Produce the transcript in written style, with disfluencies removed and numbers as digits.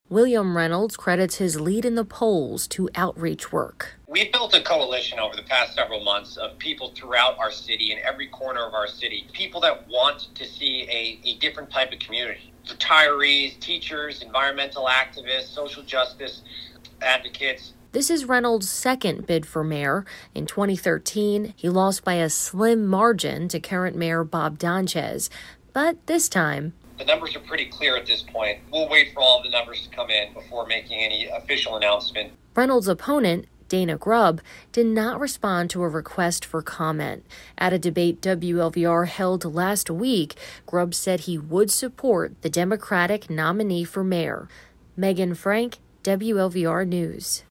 William Reynolds credits his lead in the polls to outreach work. We've built a coalition over the past several months of people throughout our city, in every corner of our city, people that want to see a different type of community. Retirees, teachers, environmental activists, social justice advocates. This is Reynolds' second bid for mayor. In 2013, he lost by a slim margin to current mayor Bob Donchez. But this time, the numbers are pretty clear at this point. We'll wait for all of the numbers to come in before making any official announcement. Reynolds' opponent, Dana Grubb, did not respond to a request for comment. At a debate WLVR held last week, Grubb said he would support the Democratic nominee for mayor. Megan Frank, WLVR News.